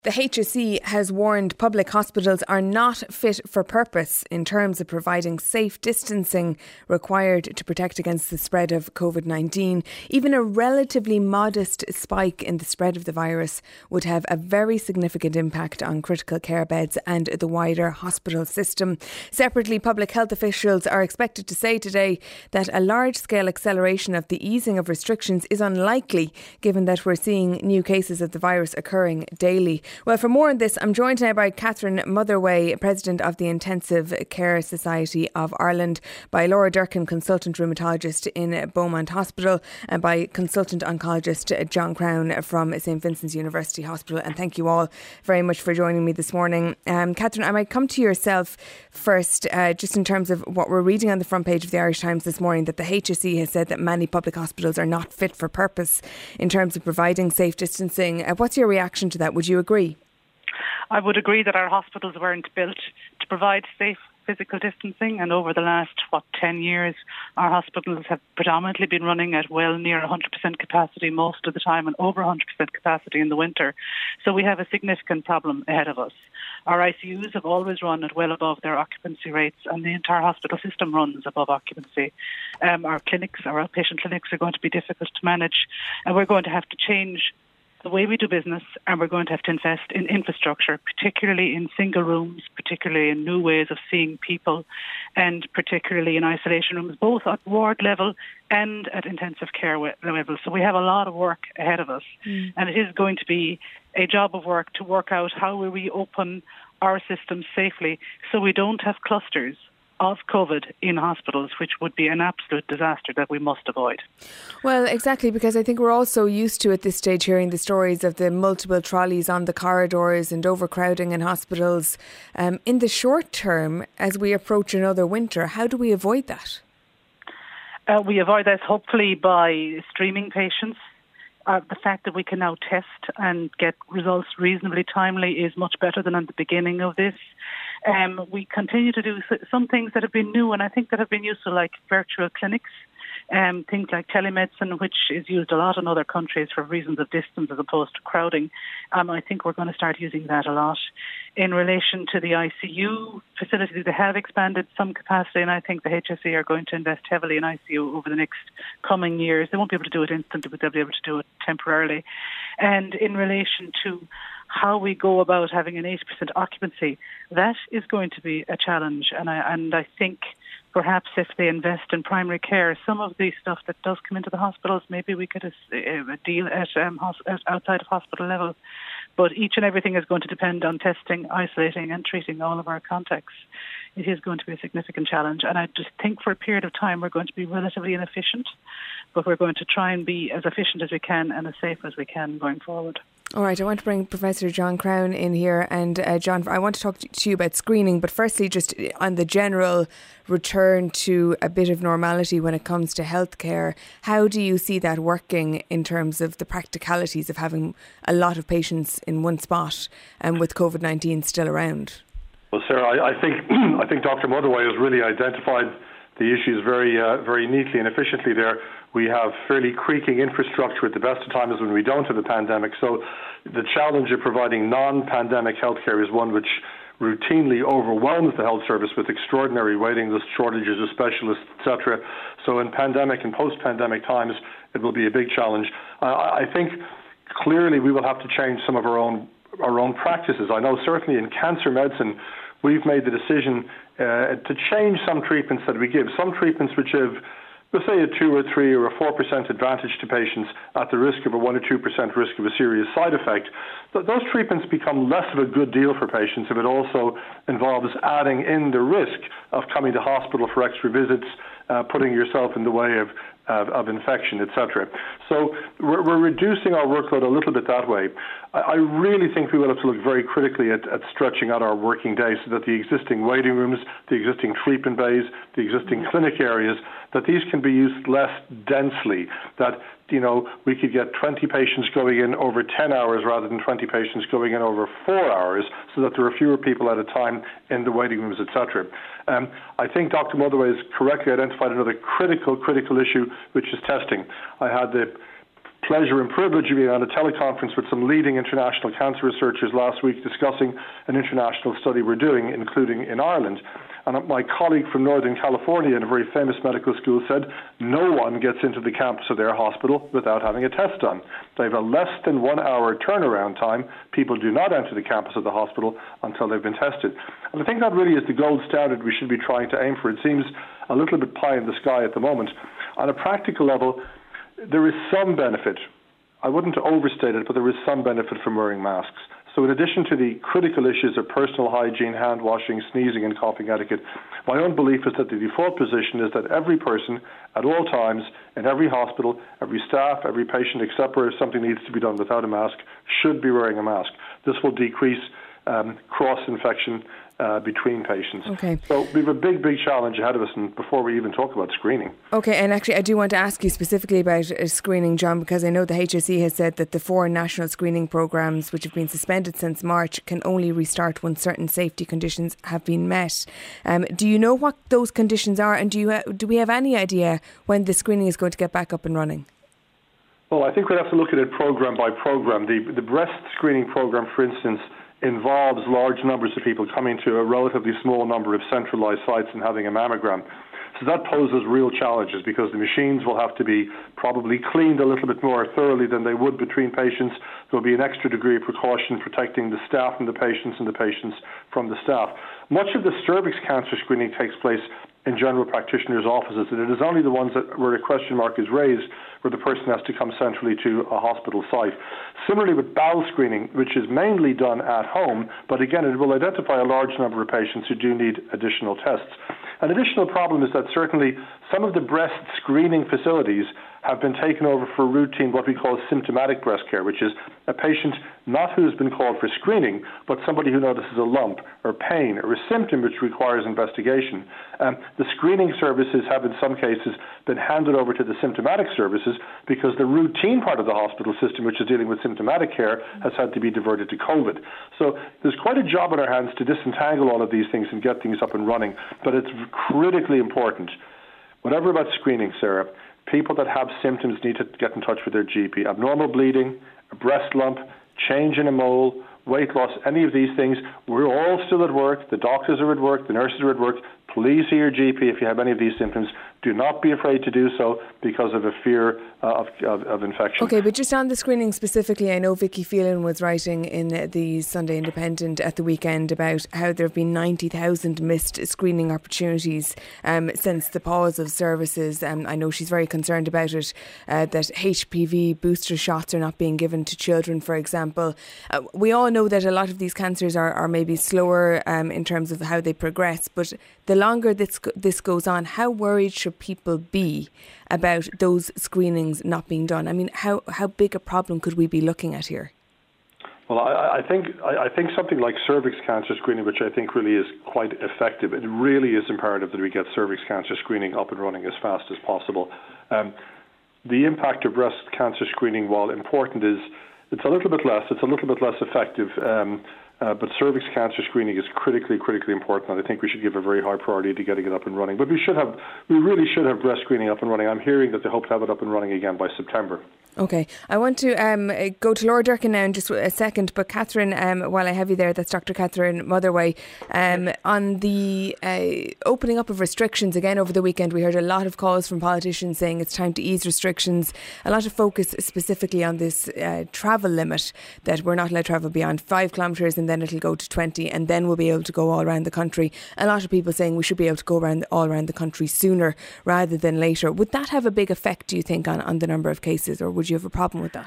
The HSE has warned public hospitals are not fit for purpose in terms of providing safe distancing required to protect against the spread of COVID-19. Even a relatively modest spike in the spread of the virus would have a very significant impact on critical care beds and the wider hospital system. Separately, public health officials are expected to say today that a large-scale acceleration of the easing of restrictions is unlikely, given that we're seeing new cases of the virus occurring daily. Well, for more on this, I'm joined now by Catherine Motherway, President of the Intensive Care Society of Ireland, by Laura Durkin, Consultant Rheumatologist in Beaumont Hospital, and by Consultant Oncologist John Crown from St Vincent's University Hospital. And thank you all very much for joining me this morning. Catherine, I might come to yourself first, just in terms of what we're reading on the front page of the Irish Times this morning, that the HSE has said that many public hospitals are not fit for purpose in terms of providing safe distancing. What's your reaction to that? Would you agree? I would agree that our hospitals weren't built to provide safe physical distancing, and over the last, 10 years, our hospitals have predominantly been running at well near 100% capacity most of the time and over 100% capacity in the winter. So we have a significant problem ahead of us. Our ICUs have always run at well above their occupancy rates, and the entire hospital system runs above occupancy. Our clinics, our outpatient clinics, are going to be difficult to manage, and we're going to have to change the way we do business, and we're going to have to invest in infrastructure, particularly in single rooms, particularly in new ways of seeing people, and particularly in isolation rooms, both at ward level and at intensive care level. So we have a lot of work ahead of us, and it is going to be a job of work to work out how we reopen our systems safely so we don't have clusters of COVID in hospitals, which would be an absolute disaster that we must avoid. Well, exactly, because I think we're also used to at this stage hearing the stories of the multiple trolleys on the corridors and overcrowding in hospitals. In the short term, as we approach another winter, how do we avoid that? We avoid that hopefully by streaming patients. The fact that we can now test and get results reasonably timely is much better than at the beginning of this. We continue to do some things that have been new and I think that have been useful, like virtual clinics, things like telemedicine, which is used a lot in other countries for reasons of distance as opposed to crowding. I think we're going to start using that a lot. In relation to the ICU facilities, they have expanded some capacity, and I think the HSE are going to invest heavily in ICU over the next coming years. They won't be able to do it instantly, but they'll be able to do it temporarily. And in relation to how we go about having an 80% occupancy, that is going to be a challenge. And I think perhaps if they invest in primary care, some of the stuff that does come into the hospitals, maybe we could deal at outside of hospital level. But each and everything is going to depend on testing, isolating and treating all of our contacts. It is going to be a significant challenge. And I just think for a period of time we're going to be relatively inefficient, but we're going to try and be as efficient as we can and as safe as we can going forward. All right, I want to bring Professor John Crown in here. And John, I want to talk to you about screening, but firstly just on the general return to a bit of normality when it comes to healthcare. How do you see that working in terms of the practicalities of having a lot of patients in one spot and with COVID-19 still around? Well, Sarah, I think Dr. Motherway has really identified the issues very neatly and efficiently there. We have fairly creaking infrastructure at the best of times when we don't have a pandemic. So the challenge of providing non-pandemic healthcare is one which routinely overwhelms the health service with extraordinary waiting lists, shortages of specialists, etc. So in pandemic and post-pandemic times, it will be a big challenge. I think clearly we will have to change some of our own practices. I know certainly in cancer medicine, we've made the decision to change some treatments that we give. Some treatments which have, let's say, a 2 or 3 or a 4% advantage to patients at the risk of a 1 or 2% risk of a serious side effect. Those treatments become less of a good deal for patients if it also involves adding in the risk of coming to hospital for extra visits, putting yourself in the way of infection, etc. So we're reducing our workload a little bit that way. I really think we will have to look very critically at stretching out our working day so that the existing waiting rooms, the existing treatment bays, the existing clinic areas, that these can be used less densely, that we could get 20 patients going in over 10 hours rather than 20 patients going in over 4 hours, so that there are fewer people at a time in the waiting rooms, etc. I think Dr. Motherway has correctly identified another critical issue, which is testing. I had the pleasure and privilege of being on a teleconference with some leading international cancer researchers last week discussing an international study we're doing, including in Ireland. And my colleague from Northern California in a very famous medical school said no one gets into the campus of their hospital without having a test done. They have a less than 1 hour turnaround time. People do not enter the campus of the hospital until they've been tested. And I think that really is the gold standard we should be trying to aim for. It seems a little bit pie in the sky at the moment. On a practical level, there is some benefit. I wouldn't overstate it, but there is some benefit from wearing masks. So in addition to the critical issues of personal hygiene, hand washing, sneezing and coughing etiquette, my own belief is that the default position is that every person at all times in every hospital, every staff, every patient, except where something needs to be done without a mask, should be wearing a mask. This will decrease cross-infection between patients. Okay. So we have a big challenge ahead of us, and before we even talk about screening. Okay, and actually I do want to ask you specifically about screening, John, because I know the HSE has said that the 4 national screening programmes, which have been suspended since March, can only restart when certain safety conditions have been met. Do you know what those conditions are, and do we have any idea when the screening is going to get back up and running? Well, I think we'd have to look at it programme by programme. The breast screening programme, for instance, involves large numbers of people coming to a relatively small number of centralised sites and having a mammogram. So that poses real challenges because the machines will have to be probably cleaned a little bit more thoroughly than they would between patients. There'll be an extra degree of precaution protecting the staff and the patients from the staff. Much of the cervix cancer screening takes place in general practitioners' offices, and it is only the ones where a question mark is raised where the person has to come centrally to a hospital site. Similarly with bowel screening, which is mainly done at home, but again it will identify a large number of patients who do need additional tests. An additional problem is that certainly some of the breast screening facilities have been taken over for routine, what we call symptomatic breast care, which is a patient not who's been called for screening, but somebody who notices a lump or pain or a symptom which requires investigation. The screening services have in some cases been handed over to the symptomatic services because the routine part of the hospital system, which is dealing with symptomatic care, has had to be diverted to COVID. So there's quite a job on our hands to disentangle all of these things and get things up and running, but it's critically important. Whatever about screening, Sarah, people that have symptoms need to get in touch with their GP. Abnormal bleeding, a breast lump, change in a mole, weight loss, any of these things, we're all still at work. The doctors are at work, the nurses are at work. Please see your GP if you have any of these symptoms. Do not be afraid to do so because of a fear of infection. Okay, but just on the screening specifically, I know Vicky Phelan was writing in the Sunday Independent at the weekend about how there have been 90,000 missed screening opportunities since the pause of services. I know she's very concerned about it, that HPV booster shots are not being given to children, for example. We all know that a lot of these cancers are maybe slower in terms of how they progress, but the longer this goes on, how worried should people be about those screenings not being done? I mean, how big a problem could we be looking at here? Well, I think something like cervix cancer screening, which I think really is quite effective, it really is imperative that we get cervix cancer screening up and running as fast as possible. The impact of breast cancer screening, while important, it's a little bit less effective. But cervix cancer screening is critically important, and I think we should give a very high priority to getting it up and running. But we really should have breast screening up and running. I'm hearing that they hope to have it up and running again by September. Okay, I want to go to Laura Durkin now in just a second, but Catherine, while I have you there, that's Dr. Catherine Motherway. On the opening up of restrictions again over the weekend, we heard a lot of calls from politicians saying it's time to ease restrictions. A lot of focus specifically on this travel limit, that we're not allowed to travel beyond 5 kilometres and then it'll go to 20 and then we'll be able to go all around the country. A lot of people saying we should be able to go all around the country sooner rather than later. Would that have a big effect, do you think, on the number of cases, or would you have a problem with that?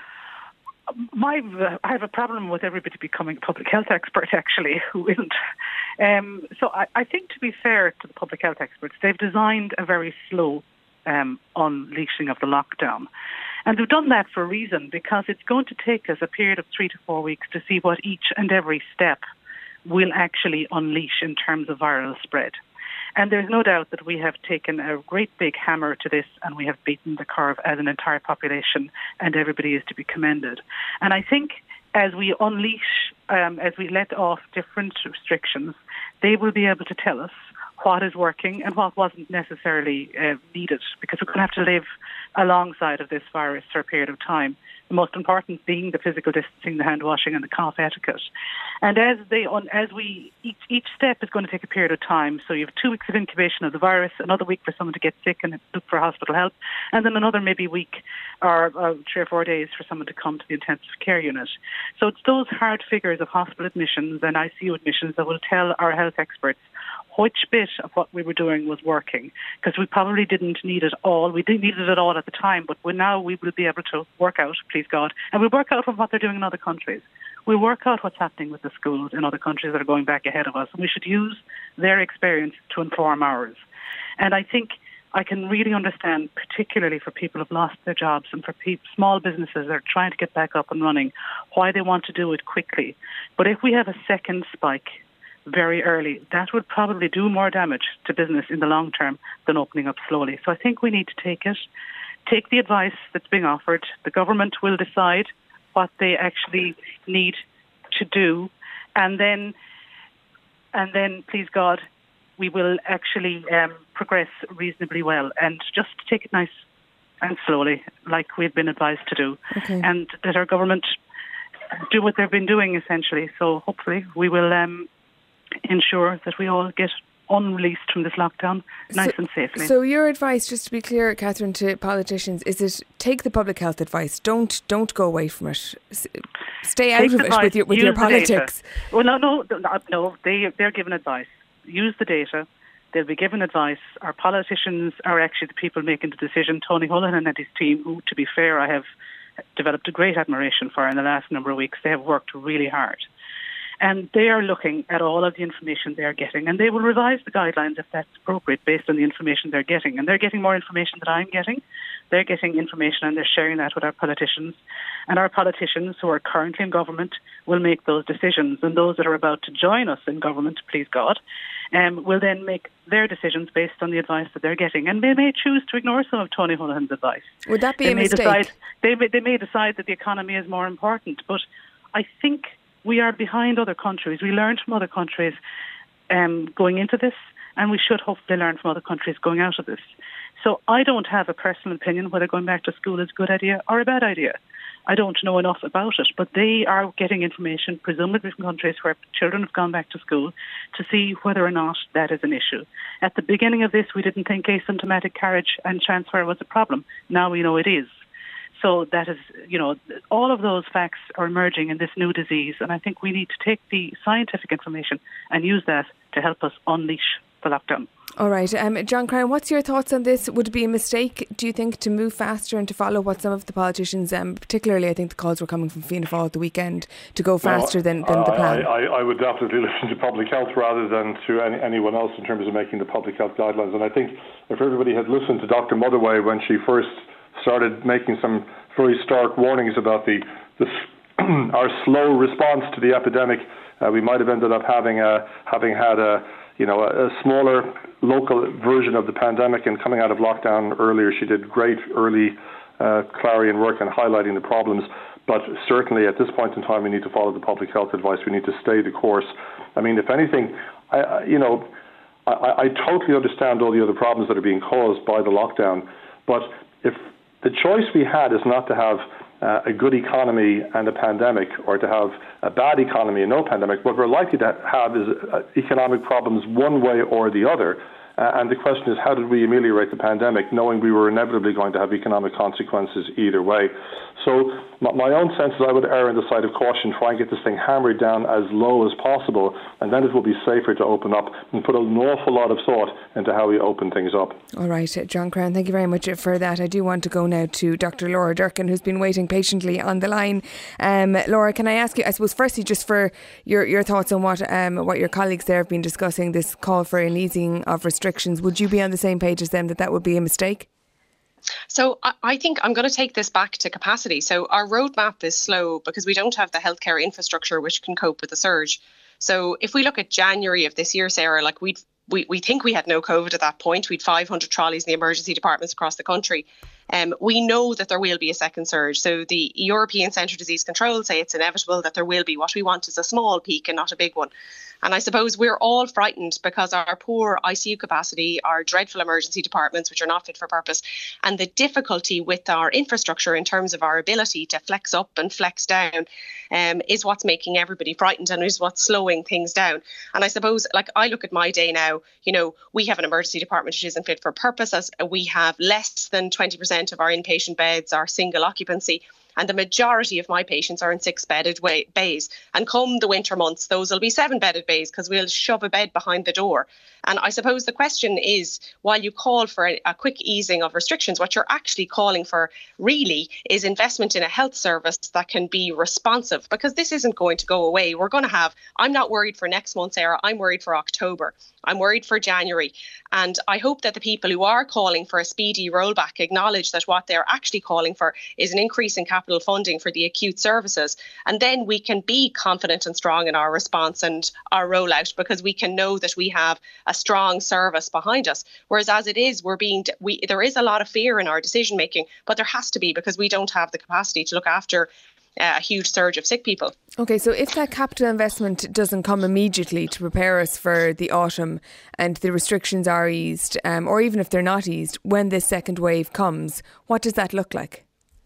I have a problem with everybody becoming a public health expert, actually, who isn't. So I think, to be fair to the public health experts, they've designed a very slow unleashing of the lockdown. And they've done that for a reason, because it's going to take us a period of 3 to 4 weeks to see what each and every step will actually unleash in terms of viral spread. And there's no doubt that we have taken a great big hammer to this and we have beaten the curve as an entire population, and everybody is to be commended. And I think as we unleash, as we let off different restrictions, they will be able to tell us what is working and what wasn't necessarily needed, because we're going to have to live alongside of this virus for a period of time. The most important being the physical distancing, the hand washing and the cough etiquette. And each step is going to take a period of time. So you have 2 weeks of incubation of the virus, another week for someone to get sick and look for hospital help, and then another maybe week or 3 or 4 days for someone to come to the intensive care unit. So it's those hard figures of hospital admissions and ICU admissions that will tell our health experts which bit of what we were doing was working, because we probably didn't need it all. We didn't need it all at the time, but now we will be able to work out, please God, and we'll work out from what they're doing in other countries. We'll work out what's happening with the schools in other countries that are going back ahead of us, and we should use their experience to inform ours. And I think I can really understand, particularly for people who have lost their jobs and for small businesses that are trying to get back up and running, why they want to do it quickly. But if we have a second spike very early, that would probably do more damage to business in the long term than opening up slowly. So I think we need to take the advice that's being offered. The government will decide what they actually need to do, and then please God, we will actually progress reasonably well, and just take it nice and slowly, like we've been advised to do, and let our government do what they've been doing essentially. So hopefully we will ensure that we all get unreleased from this lockdown nice and safely. So your advice, just to be clear, Catherine, to politicians, is it take the public health advice, don't go away from it, stay out of it with your politics. Well, no, they're given advice. Use the data. They'll be given advice. Our politicians are actually the people making the decision. Tony Holohan and his team, who, to be fair, I have developed a great admiration for in the last number of weeks. They have worked really hard. And they are looking at all of the information they're getting, and they will revise the guidelines if that's appropriate based on the information they're getting. And they're getting more information than I'm getting. They're getting information and they're sharing that with our politicians. And our politicians who are currently in government will make those decisions. And those that are about to join us in government, please God, will then make their decisions based on the advice that they're getting. And they may choose to ignore some of Tony Holohan's advice. Would that be a mistake? They may decide that the economy is more important. But I think we are behind other countries. We learned from other countries going into this, and we should hopefully learn from other countries going out of this. So I don't have a personal opinion whether going back to school is a good idea or a bad idea. I don't know enough about it, but they are getting information, presumably from countries where children have gone back to school, to see whether or not that is an issue. At the beginning of this, we didn't think asymptomatic carriage and transfer was a problem. Now we know it is. So that is, all of those facts are emerging in this new disease, and I think we need to take the scientific information and use that to help us unleash the lockdown. All right. John Crown, what's your thoughts on this? Would it be a mistake, do you think, to move faster and to follow what some of the politicians, particularly I think the calls were coming from Fianna Fáil at the weekend, to go faster than the plan? I would definitely listen to public health rather than to anyone else in terms of making the public health guidelines. And I think if everybody had listened to Dr. Motherway when she first started making some very stark warnings about our slow response to the epidemic, we might have ended up having had a smaller local version of the pandemic, and coming out of lockdown earlier. She did great early clarion work and highlighting the problems. But certainly at this point in time, we need to follow the public health advice. We need to stay the course. I mean, if anything, I totally understand all the other problems that are being caused by the lockdown. But if the choice we had is not to have a good economy and a pandemic, or to have a bad economy and no pandemic, what we're likely to have is economic problems one way or the other. And the question is, how did we ameliorate the pandemic, knowing we were inevitably going to have economic consequences either way? So my own sense is I would err on the side of caution, try and get this thing hammered down as low as possible, and then it will be safer to open up and put an awful lot of thought into how we open things up. All right, John Crown, thank you very much for that. I do want to go now to Dr. Laura Durkin, who's been waiting patiently on the line. Laura, can I ask you, I suppose, firstly, just for your thoughts on what your colleagues there have been discussing, this call for an easing of restrictions. Would you be on the same page as them that would be a mistake? So I think I'm going to take this back to capacity. So our roadmap is slow because we don't have the healthcare infrastructure which can cope with the surge. So if we look at January of this year, Sarah, we think we had no COVID at that point. We'd 500 trolleys in the emergency departments across the country. We know that there will be a second surge. So the European Centre for Disease Control say it's inevitable that there will be. What we want is a small peak and not a big one. And I suppose we're all frightened because our poor ICU capacity, our dreadful emergency departments, which are not fit for purpose, and the difficulty with our infrastructure in terms of our ability to flex up and flex down is what's making everybody frightened and is what's slowing things down. And I suppose, like, I look at my day now, we have an emergency department which isn't fit for purpose, as we have less than 20% of our inpatient beds are single occupancy. And the majority of my patients are in 6-bedded bays. And come the winter months, those will be 7-bedded bays because we'll shove a bed behind the door. And I suppose the question is, while you call for a quick easing of restrictions, what you're actually calling for really is investment in a health service that can be responsive, because this isn't going to go away. We're going to have, I'm not worried for next month, Sarah, I'm worried for October. I'm worried for January. And I hope that the people who are calling for a speedy rollback acknowledge that what they're actually calling for is an increase in capital funding for the acute services. And then we can be confident and strong in our response and our rollout, because we can know that we have a strong service behind us. Whereas as it is, there is a lot of fear in our decision making, but there has to be, because we don't have the capacity to look after a huge surge of sick people. OK, so if that capital investment doesn't come immediately to prepare us for the autumn and the restrictions are eased, or even if they're not eased, when this second wave comes, what does that look like?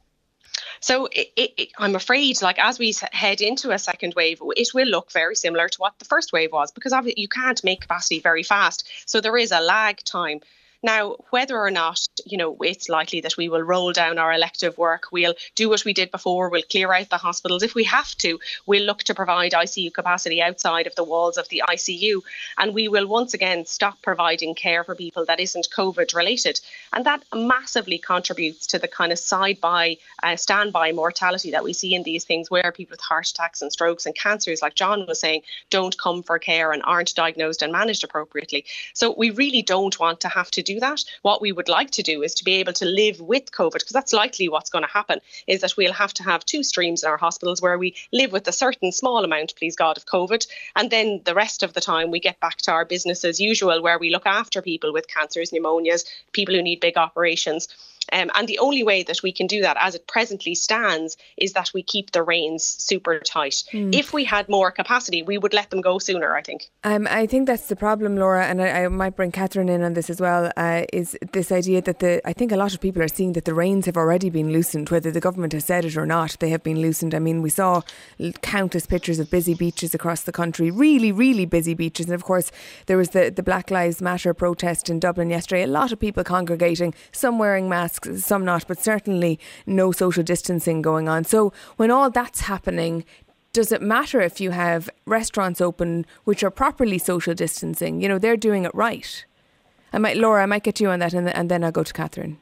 So I'm afraid, like, as we head into a second wave, it will look very similar to what the first wave was, because obviously you can't make capacity very fast. So there is a lag time. Now, whether or not, it's likely that we will roll down our elective work, we'll do what we did before, we'll clear out the hospitals. If we have to, we'll look to provide ICU capacity outside of the walls of the ICU. And we will once again stop providing care for people that isn't COVID related. And that massively contributes to the kind of standby mortality that we see in these things, where people with heart attacks and strokes and cancers, like John was saying, don't come for care and aren't diagnosed and managed appropriately. So we really don't want to have to do that. What we would like to do is to be able to live with COVID, because that's likely what's going to happen, is that we'll have to have 2 streams in our hospitals where we live with a certain small amount, please God, of COVID, and then the rest of the time we get back to our business as usual, where we look after people with cancers, pneumonias, people who need big operations. And the only way that we can do that as it presently stands is that we keep the reins super tight. If we had more capacity, we would let them go sooner, I think. I think that's the problem, Laura, and I might bring Catherine in on this as well, is this idea that I think a lot of people are seeing that the reins have already been loosened, whether the government has said it or not, they have been loosened. I mean, we saw countless pictures of busy beaches across the country, really, really busy beaches. And of course, there was the Black Lives Matter protest in Dublin yesterday. A lot of people congregating, some wearing masks, some not, but certainly no social distancing going on. So when all that's happening, does it matter if you have restaurants open which are properly social distancing? They're doing it right. Laura, I might get you on that, and then I'll go to Catherine.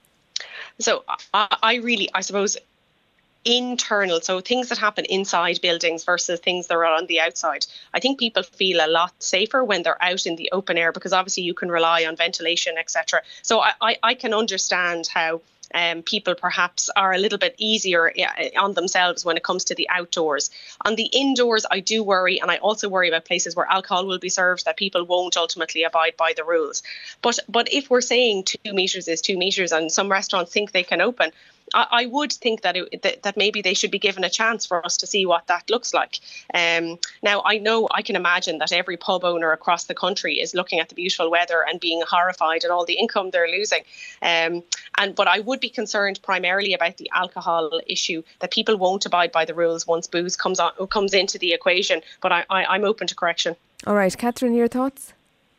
So I suppose internal, so things that happen inside buildings versus things that are on the outside. I think people feel a lot safer when they're out in the open air, because obviously you can rely on ventilation, etc. So I can understand how people perhaps are a little bit easier on themselves when it comes to the outdoors. On the indoors, I do worry, and I also worry about places where alcohol will be served, that people won't ultimately abide by the rules. But if we're saying 2 metres is 2 metres and some restaurants think they can open, I would think that that maybe they should be given a chance for us to see what that looks like. Now, I can imagine that every pub owner across the country is looking at the beautiful weather and being horrified at all the income they're losing. But I would be concerned primarily about the alcohol issue, that people won't abide by the rules once booze comes into the equation. But I'm open to correction. All right, Catherine, your thoughts?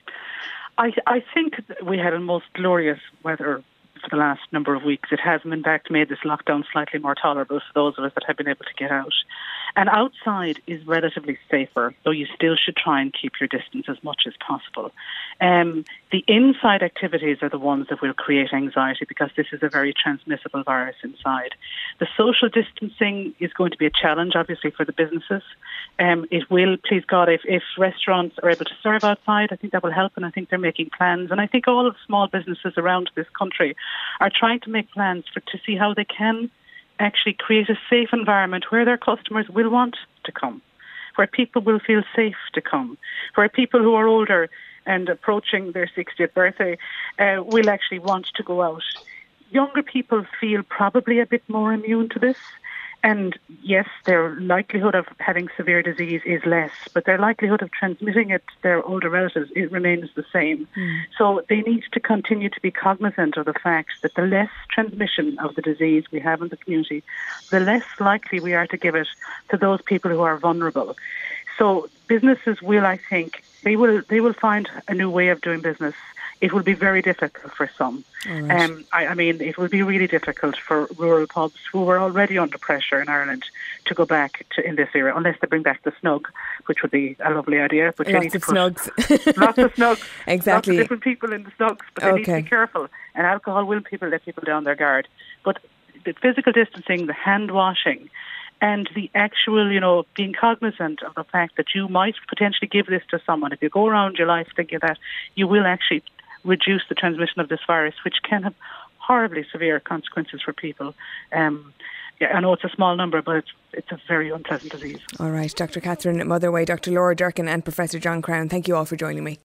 I think we had a most glorious weather for the last number of weeks. It has, in fact, made this lockdown slightly more tolerable for those of us that have been able to get out. And outside is relatively safer, though you still should try and keep your distance as much as possible. The inside activities are the ones that will create anxiety, because this is a very transmissible virus inside. The social distancing is going to be a challenge, obviously, for the businesses. It will, please God, if restaurants are able to serve outside, I think that will help, and I think they're making plans. And I think all of the small businesses around this country are trying to make plans to see how they can actually create a safe environment where their customers will want to come, where people will feel safe to come, where people who are older and approaching their 60th birthday will actually want to go out. younger people feel probably a bit more immune to this. And yes, their likelihood of having severe disease is less, but their likelihood of transmitting it to their older relatives, it remains the same. So they need to continue to be cognizant of the fact that the less transmission of the disease we have in the community, the less likely we are to give it to those people who are vulnerable. So businesses will, I think, they will find a new way of doing business. It will be very difficult for some. Right. I mean, it will be really difficult for rural pubs who were already under pressure in Ireland to go back to in this era, unless they bring back the snug, which would be a lovely idea. But lots of snugs. Lots of snugs. Exactly. Lots of different people in the snugs, but they need to be careful. And alcohol will let people down their guard. But the physical distancing, the hand washing, and the actual, being cognizant of the fact that you might potentially give this to someone. If you go around your life thinking that, you will actually reduce the transmission of this virus, which can have horribly severe consequences for people. I know it's a small number, but it's a very unpleasant disease. All right, Dr. Catherine Motherway, Dr. Laura Durkin and Professor John Crown, thank you all for joining me.